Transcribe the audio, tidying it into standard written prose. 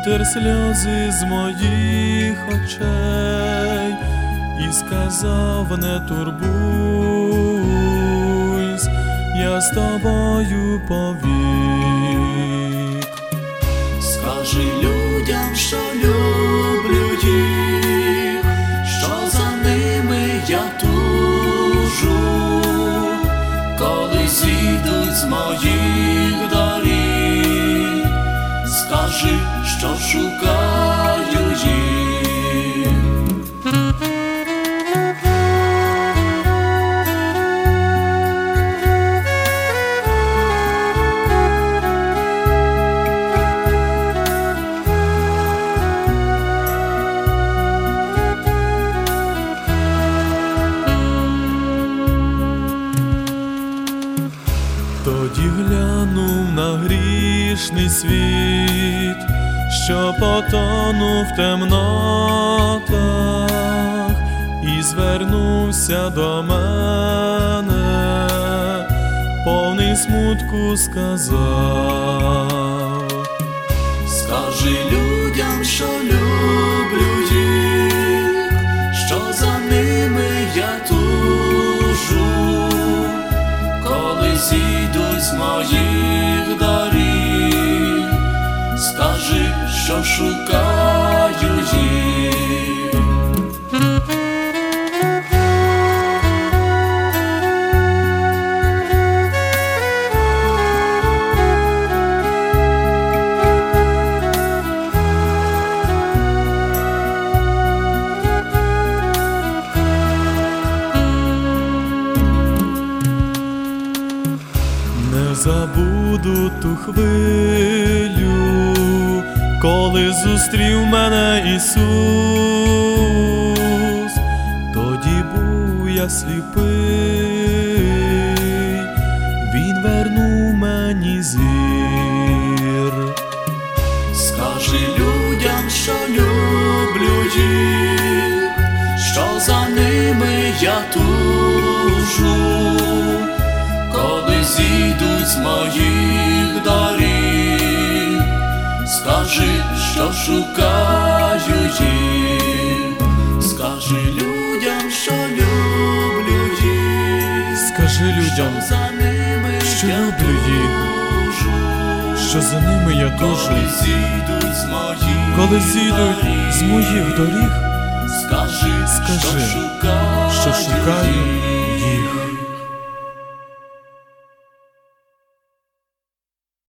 витер сльози з моїх очей і сказав: не турбуйсь, я з тобою повік. Скажи людям, що люблю їх, що за ними я тужу, коли зійдуть з моїх доріг, скажи, що шукаю їх. Тоді глянув на грішний світ, що потонув в темнотах, і звернувся до мене, повний смутку сказав: скажи людям, що люблю їх, що за ними я тужу, коли зійдуть з моїх доріг, скажи, що шукаю їх. Не забуду ту хвилю, коли зустрів мене Ісус. Тоді був я сліпий, Він вернув мені зір. Скажи людям, що люблю їх, що за ними я тужу, коли зійдуть з моїх доріг, скажи, що шукаю їх. Скажи людям, що люблю їх, Скажи людям, за ними що я люблю їх, тужу, що за ними я тужу, коли зійдуть з моїх з моїх доріг, скажи, що що шукаю шукаю